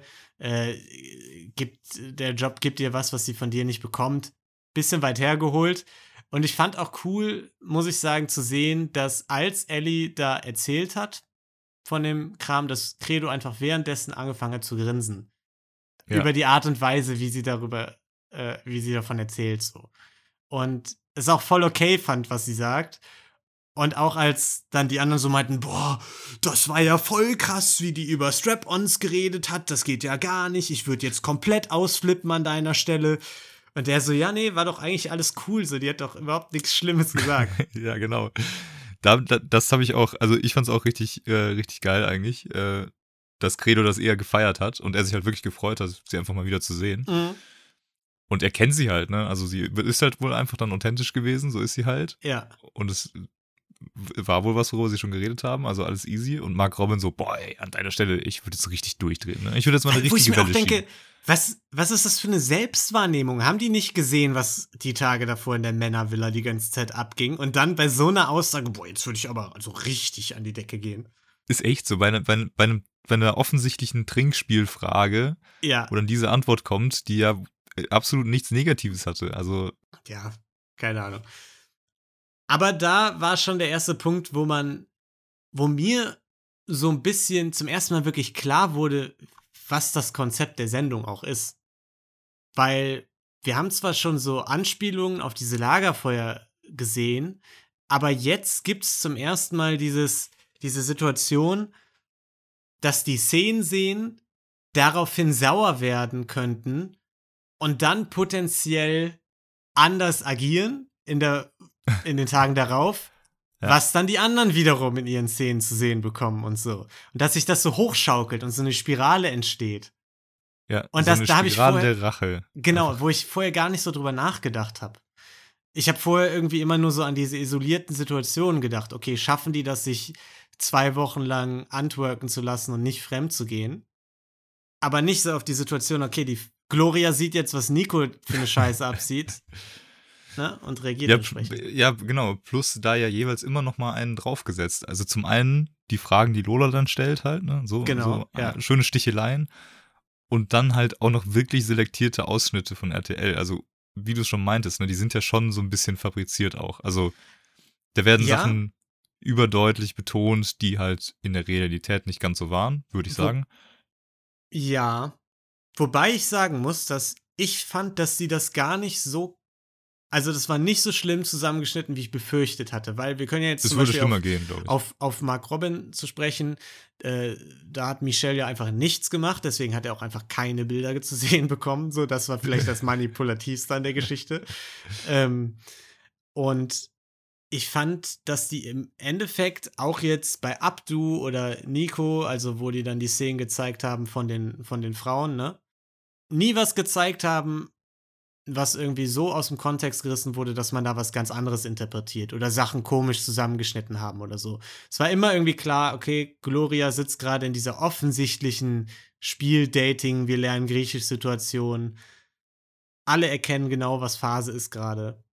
der Job gibt dir was sie von dir nicht bekommt. Bisschen weit hergeholt. Und ich fand auch cool, muss ich sagen, zu sehen, dass als Ellie da erzählt hat von dem Kram, dass Credo einfach währenddessen angefangen hat zu grinsen. Ja. Über die Art und Weise, wie sie davon erzählt, so. Und es auch voll okay fand, was sie sagt. Und auch als dann die anderen so meinten, boah, das war ja voll krass, wie die über Strap-Ons geredet hat, das geht ja gar nicht, ich würde jetzt komplett ausflippen an deiner Stelle. Und der so, ja, nee, war doch eigentlich alles cool, so, die hat doch überhaupt nichts Schlimmes gesagt. Ja, genau. Das habe ich auch, also ich fand es auch richtig geil eigentlich, dass Credo das eher gefeiert hat und er sich halt wirklich gefreut hat, sie einfach mal wieder zu sehen. Mhm. Und er kennt sie halt, ne? Also sie ist halt wohl einfach dann authentisch gewesen, so ist sie halt. Ja. Und es war wohl was, worüber sie schon geredet haben, also alles easy. Und Mark Robin so, boah, ey, an deiner Stelle, ich würde jetzt richtig durchdrehen, ne? Ich würde jetzt mal eine Wo ich richtige mir auch Welle denke, schieben. was ist das für eine Selbstwahrnehmung? Haben die nicht gesehen, was die Tage davor in der Männervilla die ganze Zeit abging? Und dann bei so einer Aussage, boah, jetzt würde ich aber so richtig an die Decke gehen. Ist echt so, bei einer offensichtlichen Trinkspielfrage, Ja. wo dann diese Antwort kommt, die ja absolut nichts Negatives hatte. Also, Ja, keine Ahnung. Aber da war schon der erste Punkt, wo mir so ein bisschen zum ersten Mal wirklich klar wurde, was das Konzept der Sendung auch ist. Weil wir haben zwar schon so Anspielungen auf diese Lagerfeuer gesehen, aber jetzt gibt es zum ersten Mal diese Situation, dass die Szenen sehen, daraufhin sauer werden könnten und dann potenziell anders agieren in den Tagen darauf, Ja. was dann die anderen wiederum in ihren Szenen zu sehen bekommen und so. Und dass sich das so hochschaukelt und so eine Spirale entsteht. ja, Und so das- eine da hab ich Spirale vorher- der Rache. Genau, wo ich vorher gar nicht so drüber nachgedacht habe. Ich habe vorher irgendwie immer nur so an diese isolierten Situationen gedacht. Okay, schaffen die das, sich 2 Wochen lang antworken zu lassen und nicht fremd zu gehen? Aber nicht so auf die Situation, okay, die Gloria sieht jetzt, was Nico für eine Scheiße absieht. ne? Und reagiert Ja, entsprechend. ja, genau. Plus da ja jeweils immer noch mal einen draufgesetzt. Also zum einen die Fragen, die Lola dann stellt halt, ne? Genau, ja. Schöne Sticheleien. Und dann halt auch noch wirklich selektierte Ausschnitte von RTL. Also wie du schon meintest, ne? Die sind ja schon so ein bisschen fabriziert auch. Also da werden Ja. Sachen überdeutlich betont, die halt in der Realität nicht ganz so waren, würde ich sagen. Ja. Wobei ich sagen muss, dass ich fand, dass sie das gar nicht so. Also, das war nicht so schlimm zusammengeschnitten, wie ich befürchtet hatte, weil wir können ja jetzt Es zum würde Beispiel schlimmer gehen, glaube ich. auf Mark Robin zu sprechen. Da hat Michelle ja einfach nichts gemacht, deswegen hat er auch einfach keine Bilder zu sehen bekommen. So, das war vielleicht das Manipulativste an der Geschichte. Und ich fand, dass die im Endeffekt auch jetzt bei Abdu oder Nico, also wo die dann die Szenen gezeigt haben von den Frauen, ne, nie was gezeigt haben, was irgendwie so aus dem Kontext gerissen wurde, dass man da was ganz anderes interpretiert oder Sachen komisch zusammengeschnitten haben oder so. Es war immer irgendwie klar, okay, Gloria sitzt gerade in dieser offensichtlichen Spieldating, wir lernen Griechisch-Situation. Alle erkennen genau, was Phase ist gerade.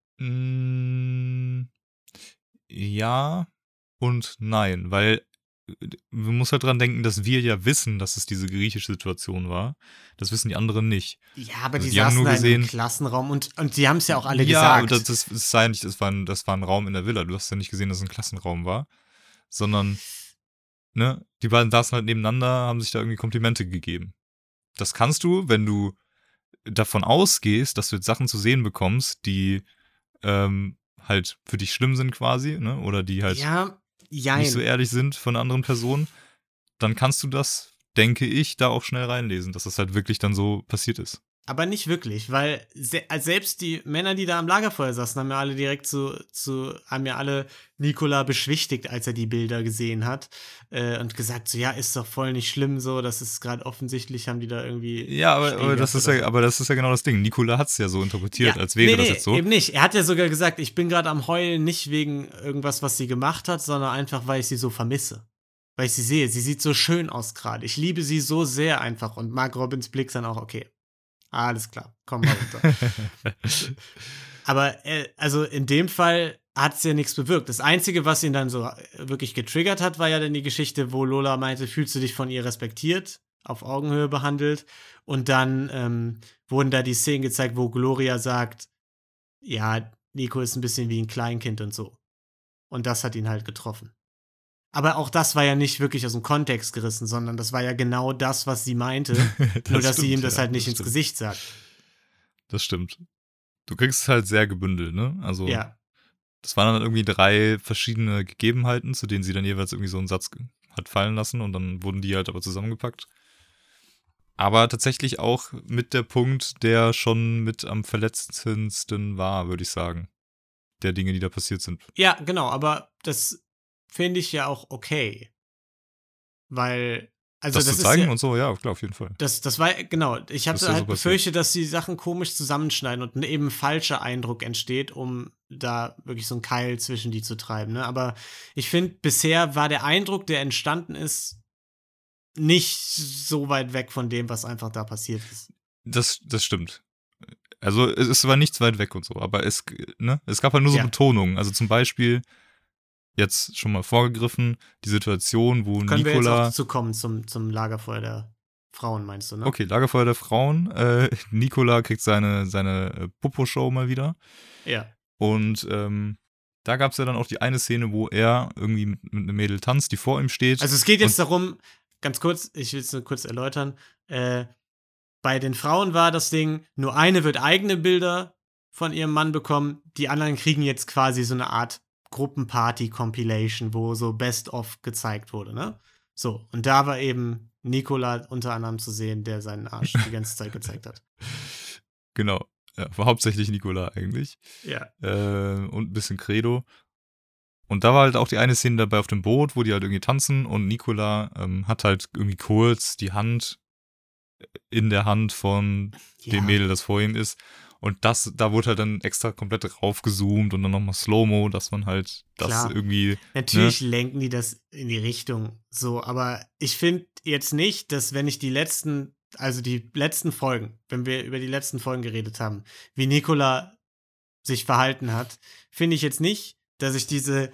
Ja und nein, weil man muss halt dran denken, dass wir ja wissen, dass es diese griechische Situation war. Das wissen die anderen nicht. Ja, aber Also die die haben saßen nur da in einem gesehen- Klassenraum und die haben es ja auch alle Ja, gesagt. aber das sei nicht, das war ein Raum in der Villa. Du hast ja nicht gesehen, dass es ein Klassenraum war, sondern, ne, die beiden saßen halt nebeneinander, haben sich da irgendwie Komplimente gegeben. Das kannst du, wenn du davon ausgehst, dass du jetzt Sachen zu sehen bekommst, die halt für dich schlimm sind quasi, ne, oder die halt Ja, jein. nicht so ehrlich sind von einer anderen Person, dann kannst du das, denke ich, da auch schnell reinlesen, dass das halt wirklich dann so passiert ist. Aber nicht wirklich, weil selbst die Männer, die da am Lagerfeuer saßen, haben ja alle direkt haben ja alle Nikola beschwichtigt, als er die Bilder gesehen hat und gesagt so, ja, ist doch voll nicht schlimm so, das ist gerade offensichtlich, haben die da irgendwie. Ja, aber das ist ja, genau das Ding. Nikola hat es ja so interpretiert, als wäre das jetzt so. Eben nicht. Er hat ja sogar gesagt, ich bin gerade am Heulen, nicht wegen irgendwas, was sie gemacht hat, sondern einfach, weil ich sie so vermisse. Weil ich sie sehe. Sie sieht so schön aus gerade. Ich liebe sie so sehr einfach. Und Mark Robins Blick dann auch, okay. Alles klar, komm mal runter. Aber also in dem Fall hat es ja nichts bewirkt. Das Einzige, was ihn dann so wirklich getriggert hat, war ja dann die Geschichte, wo Lola meinte, fühlst du dich von ihr respektiert, auf Augenhöhe behandelt? Und dann wurden da die Szenen gezeigt, wo Gloria sagt, ja, Nico ist ein bisschen wie ein Kleinkind und so. Und das hat ihn halt getroffen. Aber auch das war ja nicht wirklich aus dem Kontext gerissen, sondern das war ja genau das, was sie meinte. Nur, dass sie ihm das halt nicht ins Gesicht sagt. Das stimmt. Du kriegst es halt sehr gebündelt, ne? Also, Ja. das waren dann irgendwie 3 verschiedene Gegebenheiten, zu denen sie dann jeweils irgendwie so einen Satz hat fallen lassen und dann wurden die halt aber zusammengepackt. Aber tatsächlich auch mit der Punkt, der schon mit am verletzendsten war, würde ich sagen. Der Dinge, die da passiert sind. Ja, genau, aber das finde ich ja auch okay. Weil, also das das zu ist zeigen ja, und so, ja, klar, auf jeden Fall. das war, genau, ich Das ist hatte ja halt so passiert. befürchtet, dass die Sachen komisch zusammenschneiden und ein eben falscher Eindruck entsteht, um da wirklich so einen Keil zwischen die zu treiben, ne? Aber ich finde, bisher war der Eindruck, der entstanden ist, nicht so weit weg von dem, was einfach da passiert ist. Das stimmt. Also es war nichts weit weg und so, aber es gab halt nur so Ja. Betonungen. Also zum Beispiel, jetzt schon mal vorgegriffen, die Situation, wo Können wir jetzt auch Nikola. dazu kommen zum Lagerfeuer der Frauen, meinst du, ne? Okay, Lagerfeuer der Frauen. Nikola kriegt seine Popo-Show mal wieder. Ja. Und da gab es ja dann auch die eine Szene, wo er irgendwie mit einem Mädel tanzt, die vor ihm steht. Also es geht jetzt darum, ganz kurz, ich will es nur kurz erläutern, bei den Frauen war das Ding, nur eine wird eigene Bilder von ihrem Mann bekommen, die anderen kriegen jetzt quasi so eine Art Gruppenparty-Compilation, wo so Best-of gezeigt wurde, ne? So, und da war eben Nikola unter anderem zu sehen, der seinen Arsch die ganze Zeit gezeigt hat. Genau. Ja, war hauptsächlich Nikola eigentlich. Ja. Und ein bisschen Credo. Und da war halt auch die eine Szene dabei auf dem Boot, wo die halt irgendwie tanzen und Nikola hat halt irgendwie kurz die Hand in der Hand von dem Mädel, das vor ihm ist. Und da wurde halt dann extra komplett raufgezoomt und dann nochmal Slow-Mo, dass man halt das Klar. irgendwie. Natürlich lenken die das in die Richtung so, aber ich finde jetzt nicht, dass wenn ich die letzten Folgen, wenn wir über die letzten Folgen geredet haben, wie Nikola sich verhalten hat, finde ich jetzt nicht, dass ich dieses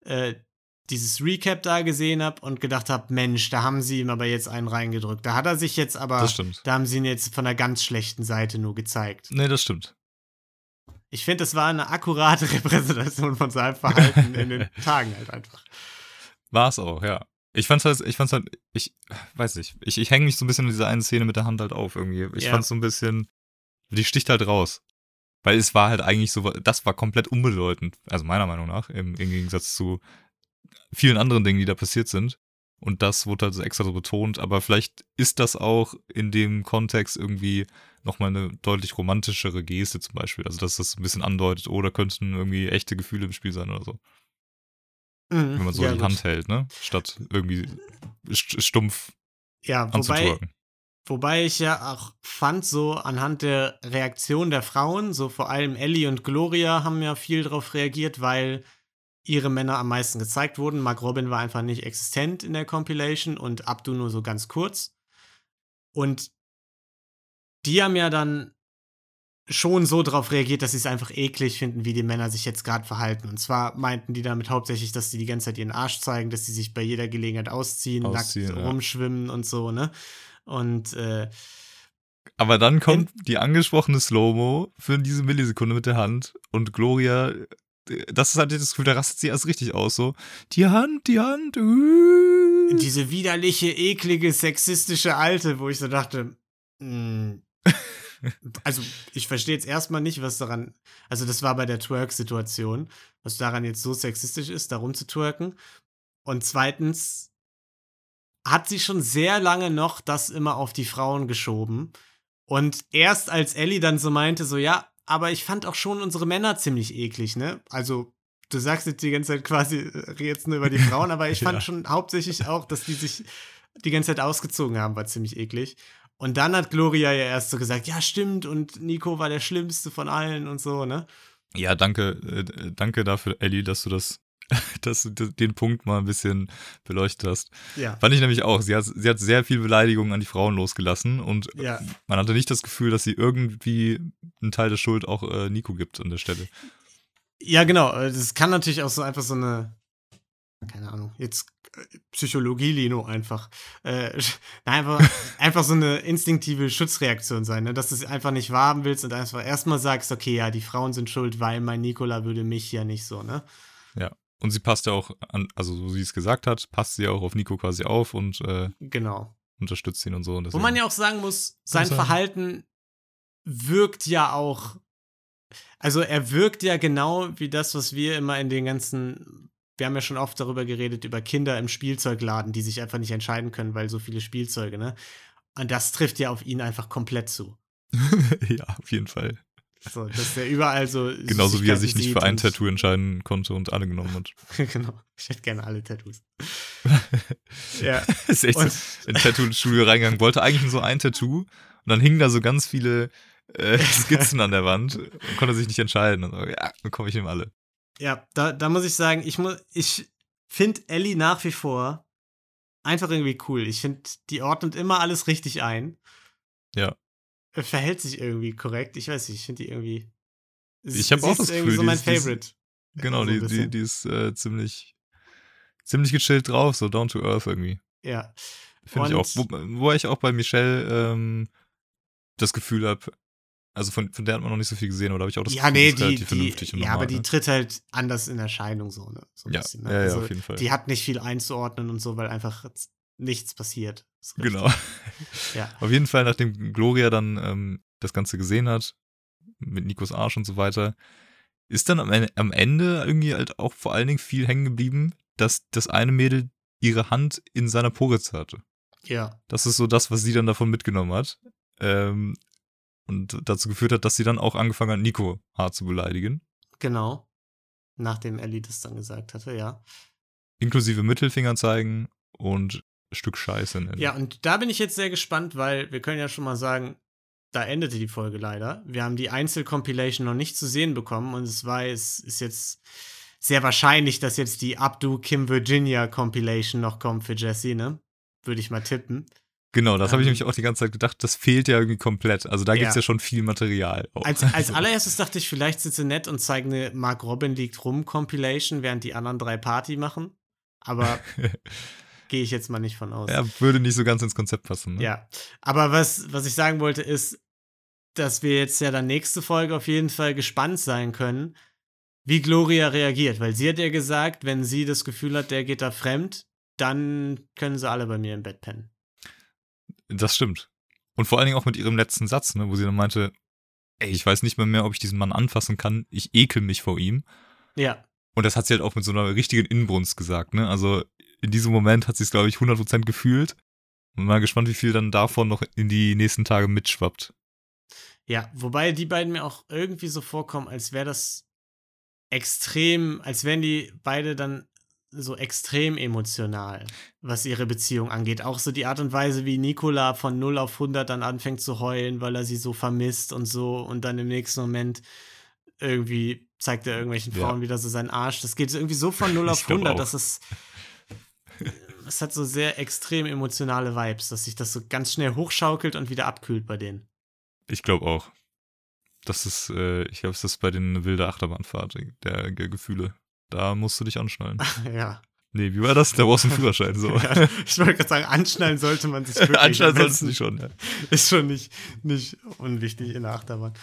Recap da gesehen habe und gedacht habe, Mensch, da haben sie ihm aber jetzt einen reingedrückt. Da hat er sich jetzt aber, Das stimmt. da haben sie ihn jetzt von der ganz schlechten Seite nur gezeigt. Nee, das stimmt. Ich finde, das war eine akkurate Repräsentation von seinem Verhalten in den Tagen halt einfach. War es auch, ja. Ich weiß nicht, ich hänge mich so ein bisschen in dieser einen Szene mit der Hand halt auf irgendwie. Ich fand's so ein bisschen, die sticht halt raus. Weil es war halt eigentlich so, das war komplett unbedeutend, also meiner Meinung nach, im Gegensatz zu vielen anderen Dingen, die da passiert sind. Und das wurde halt so extra so betont, aber vielleicht ist das auch in dem Kontext irgendwie nochmal eine deutlich romantischere Geste zum Beispiel. Also dass das ein bisschen andeutet, oder könnten irgendwie echte Gefühle im Spiel sein oder so. Wenn man so die Hand hält, ne? Statt irgendwie stumpf anzutwerken. Wobei ich ja auch fand, so anhand der Reaktion der Frauen, so vor allem Ellie und Gloria haben ja viel darauf reagiert, weil ihre Männer am meisten gezeigt wurden. Mark Robin war einfach nicht existent in der Compilation und Abdu nur so ganz kurz. Und die haben ja dann schon so darauf reagiert, dass sie es einfach eklig finden, wie die Männer sich jetzt gerade verhalten. Und zwar meinten die damit hauptsächlich, dass die die ganze Zeit ihren Arsch zeigen, dass sie sich bei jeder Gelegenheit ausziehen nackt rumschwimmen und so, ne? Und aber dann kommt die angesprochene Slow-Mo für diese Millisekunde mit der Hand und Gloria, das ist halt das Gefühl, da rastet sie erst richtig aus, so, die Hand. Diese widerliche, eklige, sexistische Alte, wo ich so dachte, also ich verstehe jetzt erstmal nicht, was daran, also das war bei der Twerk-Situation, was daran jetzt so sexistisch ist, da rumzutwerken. Und zweitens hat sie schon sehr lange noch das immer auf die Frauen geschoben. Und erst als Ellie dann so meinte, so ja, aber ich fand auch schon unsere Männer ziemlich eklig, ne? Also du sagst jetzt die ganze Zeit quasi jetzt nur über die Frauen, aber ich fand schon hauptsächlich auch, dass die sich die ganze Zeit ausgezogen haben, war ziemlich eklig. Und dann hat Gloria ja erst so gesagt, ja stimmt, und Nico war der Schlimmste von allen und so, ne? Ja, danke dafür, Ellie, dass du den Punkt mal ein bisschen beleuchtet hast. Ja. Fand ich nämlich auch. Sie hat sehr viel Beleidigungen an die Frauen losgelassen und man hatte nicht das Gefühl, dass sie irgendwie einen Teil der Schuld auch Nico gibt an der Stelle. Ja, genau. Das kann natürlich auch so einfach so eine, keine Ahnung, jetzt Psychologie-Lino einfach. Einfach so eine instinktive Schutzreaktion sein, ne? Dass du es einfach nicht wahrhaben willst und einfach erstmal sagst, okay, ja, die Frauen sind schuld, weil mein Nikola würde mich ja nicht so, ne? Ja. Und sie passt ja auch an, also so wie sie es gesagt hat, passt sie auch auf Nico quasi auf und genau. Unterstützt ihn und so. Und wo man ja auch sagen muss, sein Verhalten wirkt ja auch, also er wirkt ja genau wie das, was wir immer in den ganzen, wir haben ja schon oft darüber geredet, über Kinder im Spielzeugladen, die sich einfach nicht entscheiden können, weil so viele Spielzeuge, ne? Und das trifft ja auf ihn einfach komplett zu. Ja, auf jeden Fall. So, dass der überall so. Genauso wie er sich nicht für ein Tattoo entscheiden konnte und alle genommen hat. Genau. Ich hätte gerne alle Tattoos. Ja. Ist echt so in ein Tattoo-Studio reingegangen, wollte eigentlich nur so ein Tattoo und dann hingen da so ganz viele Skizzen an der Wand und konnte sich nicht entscheiden. Und so, ja, dann komme ich ihm alle. Ja, da muss ich sagen, ich finde Ellie nach wie vor einfach irgendwie cool. Ich finde, die ordnet immer alles richtig ein. Ja. Verhält sich irgendwie korrekt. Ich weiß nicht, ich finde die irgendwie. Ich habe auch das Gefühl, so mein Favorite. Genau, so die ist ziemlich gechillt drauf, so down to earth irgendwie. Ja. Finde ich auch. Wo ich auch bei Michelle das Gefühl habe, also von der hat man noch nicht so viel gesehen, oder habe ich auch das Gefühl, die ist relativ vernünftig und normal, aber die tritt halt anders in Erscheinung so, ne? So ein bisschen, ne? Ja, also, auf jeden Fall. Die hat nicht viel einzuordnen und so, weil einfach nichts passiert. Genau. Ja. Auf jeden Fall, nachdem Gloria dann das Ganze gesehen hat, mit Nikos Arsch und so weiter, ist dann am Ende irgendwie halt auch vor allen Dingen viel hängen geblieben, dass das eine Mädel ihre Hand in seiner Poritze hatte. Ja. Das ist so das, was sie dann davon mitgenommen hat. Und dazu geführt hat, dass sie dann auch angefangen hat, Nico hart zu beleidigen. Genau. Nachdem Ellie das dann gesagt hatte, ja. Inklusive Mittelfinger zeigen und Stück Scheiße nennen. Ja, und da bin ich jetzt sehr gespannt, weil wir können ja schon mal sagen, da endete die Folge leider. Wir haben die Einzelcompilation noch nicht zu sehen bekommen und es ist jetzt sehr wahrscheinlich, dass jetzt die Abdu Kim Virginia Compilation noch kommt für Jessie, ne? Würde ich mal tippen. Genau, das habe ich nämlich auch die ganze Zeit gedacht, das fehlt ja irgendwie komplett. Also da gibt's ja schon viel Material. Auch. Als allererstes dachte ich, vielleicht sind sie nett und zeigen eine Mark Robin liegt rum Compilation, während die anderen 3 Party machen. Aber gehe ich jetzt mal nicht von aus. Ja, würde nicht so ganz ins Konzept passen. Ne? Ja, aber was ich sagen wollte ist, dass wir jetzt ja dann nächste Folge auf jeden Fall gespannt sein können, wie Gloria reagiert. Weil sie hat ja gesagt, wenn sie das Gefühl hat, der geht da fremd, dann können sie alle bei mir im Bett pennen. Das stimmt. Und vor allen Dingen auch mit ihrem letzten Satz, ne, wo sie dann meinte, ey, ich weiß nicht mehr, ob ich diesen Mann anfassen kann, ich ekel mich vor ihm. Ja. Und das hat sie halt auch mit so einer richtigen Inbrunst gesagt, ne? Also in diesem Moment hat sie es, glaube ich, 100% gefühlt. Und mal gespannt, wie viel dann davon noch in die nächsten Tage mitschwappt. Ja, wobei die beiden mir auch irgendwie so vorkommen, als wäre das extrem, als wären die beide dann so extrem emotional, was ihre Beziehung angeht. Auch so die Art und Weise, wie Nicola von 0 auf 100 dann anfängt zu heulen, weil er sie so vermisst und so und dann im nächsten Moment irgendwie zeigt er irgendwelchen Frauen wieder so seinen Arsch. Das geht irgendwie so von 0 auf 100, dass es hat so sehr extrem emotionale Vibes, dass sich das so ganz schnell hochschaukelt und wieder abkühlt bei denen. Ich glaube auch. Das ist, ich glaube, es ist bei den eine wilde Achterbahnfahrt der Gefühle. Da musst du dich anschnallen. Ja. Nee, wie war das? Da brauchst du einen Führerschein. So. Ja, ich wollte gerade sagen, anschnallen sollte man sich wirklich. Anschnallen solltest du dich schon, ja. Ist schon nicht unwichtig in der Achterbahn.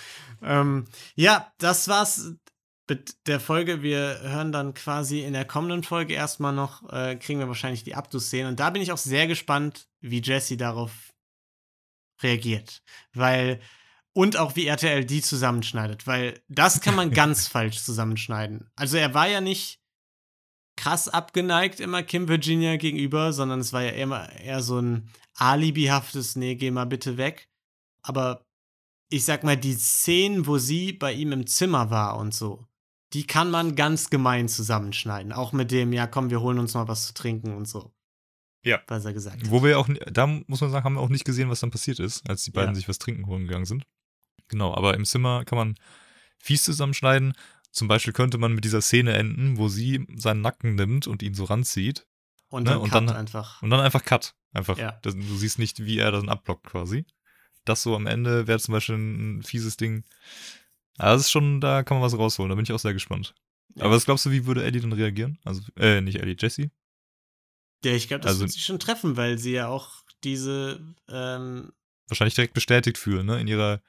Ja, das war's mit der Folge. Wir hören dann quasi in der kommenden Folge erstmal noch, kriegen wir wahrscheinlich die Abdus-Szene. Und da bin ich auch sehr gespannt, wie Jessie darauf reagiert. Und auch wie RTL die zusammenschneidet, weil das kann man ganz falsch zusammenschneiden. Also er war ja nicht krass abgeneigt immer Kim Virginia gegenüber, sondern es war ja eher so ein alibihaftes, nee, geh mal bitte weg. Aber ich sag mal, die Szenen, wo sie bei ihm im Zimmer war und so, die kann man ganz gemein zusammenschneiden. Auch mit dem, ja komm, wir holen uns mal was zu trinken und so. Ja. Was er gesagt hat. Wo wir auch, da muss man sagen, haben wir auch nicht gesehen, was dann passiert ist, als die beiden sich was trinken holen gegangen sind. Genau, aber im Zimmer kann man fies zusammenschneiden. Zum Beispiel könnte man mit dieser Szene enden, wo sie seinen Nacken nimmt und ihn so ranzieht. Und dann Cut einfach. Und dann einfach Cut. Einfach. Ja. Du siehst nicht, wie er dann abblockt quasi. Das so am Ende wäre zum Beispiel ein fieses Ding. Aber das ist schon, da kann man was rausholen. Da bin ich auch sehr gespannt. Ja. Aber was glaubst du, wie würde Ellie dann reagieren? Also, nicht Ellie, Jessie? Ja, ich glaube, das wird sie schon treffen, weil sie ja auch diese wahrscheinlich direkt bestätigt fühlen, ne? In ihrer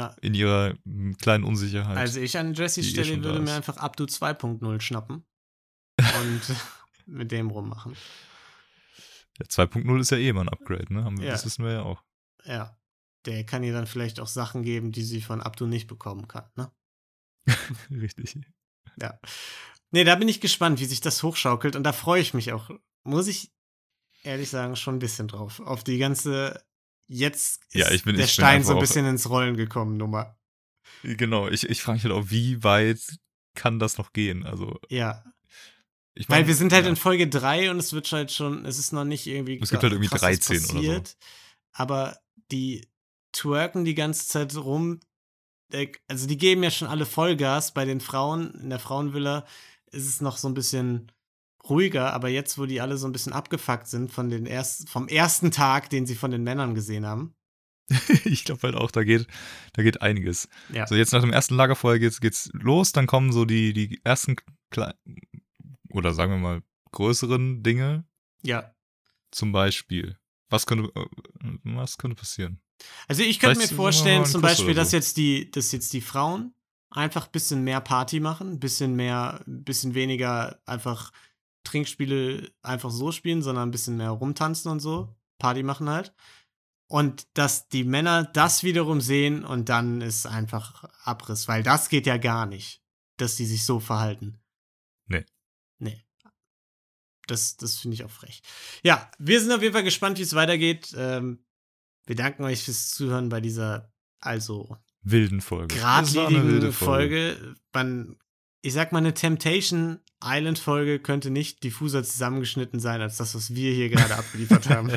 kleinen Unsicherheit. Also ich an Jessies Stelle würde mir einfach Abdu 2.0 schnappen und mit dem rummachen. Ja, 2.0 ist ja eh immer ein Upgrade, ne? Das wissen wir ja auch. Ja, der kann ihr dann vielleicht auch Sachen geben, die sie von Abdu nicht bekommen kann, ne? Richtig. Ja. Nee, da bin ich gespannt, wie sich das hochschaukelt und da freue ich mich auch, muss ich ehrlich sagen, schon ein bisschen drauf. Auf die ganze jetzt ist der Stein so ein bisschen ins Rollen gekommen, Nummer. Genau, ich frage mich halt auch, wie weit kann das noch gehen? Also. Ja. Weil wir sind halt in Folge 3 und es wird halt schon, es ist noch nicht irgendwie. Es gibt halt irgendwie 13 passiert, oder so. Aber die twerken die ganze Zeit rum. Also die geben ja schon alle Vollgas bei den Frauen. In der Frauenvilla ist es noch so ein bisschen ruhiger, aber jetzt, wo die alle so ein bisschen abgefuckt sind vom ersten Tag, den sie von den Männern gesehen haben. Ich glaube halt auch, da geht einiges. Ja. So, jetzt nach dem ersten Lagerfeuer geht's los, dann kommen so die ersten oder sagen wir mal größeren Dinge. Ja. Zum Beispiel. Was könnte passieren? Also ich könnte mir vorstellen, zum Beispiel, dass jetzt die Frauen einfach ein bisschen mehr Party machen, ein bisschen weniger einfach Trinkspiele einfach so spielen, sondern ein bisschen mehr rumtanzen und so, Party machen halt. Und dass die Männer das wiederum sehen und dann ist einfach Abriss, weil das geht ja gar nicht, dass die sich so verhalten. Nee. Das finde ich auch frech. Ja, wir sind auf jeden Fall gespannt, wie es weitergeht. Wir danken euch fürs Zuhören bei dieser wilden Folge. Geradlinigen Folge. Ich sag mal, eine Temptation Island Folge könnte nicht diffuser zusammengeschnitten sein, als das, was wir hier gerade abgeliefert haben.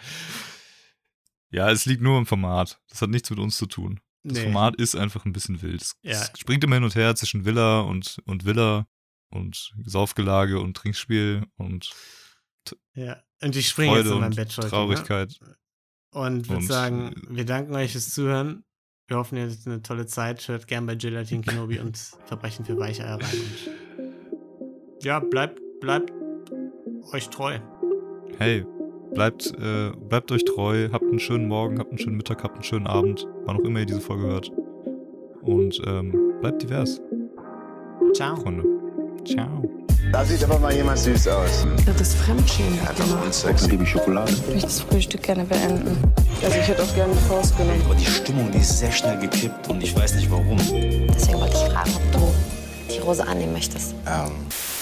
Ja, es liegt nur im Format. Das hat nichts mit uns zu tun. Das Format ist einfach ein bisschen wild. Es springt immer hin und her zwischen Villa und Villa und Saufgelage und Trinkspiel und ja, und ich springe jetzt in mein Bett heute. Traurigkeit. Ne? Und würde sagen, wir danken euch fürs Zuhören. Wir hoffen, ihr hattet eine tolle Zeit. Hört gern bei Gelatin Kenobi und Verbrechen für Weicheier rein. Und ja, bleibt euch treu. Hey, bleibt euch treu. Habt einen schönen Morgen, habt einen schönen Mittag, habt einen schönen Abend. Wann auch immer ihr diese Folge hört. Und bleibt divers. Ciao. Freunde. Ciao. Da sieht aber mal jemand süß aus. Das ist Fremdschämen. Dann gebe ich Schokolade. Ich möchte das Frühstück gerne beenden. Also ich hätte auch gerne die Faust genommen. Aber die Stimmung, die ist sehr schnell gekippt und ich weiß nicht warum. Deswegen wollte ich fragen, ob du die Rose annehmen möchtest.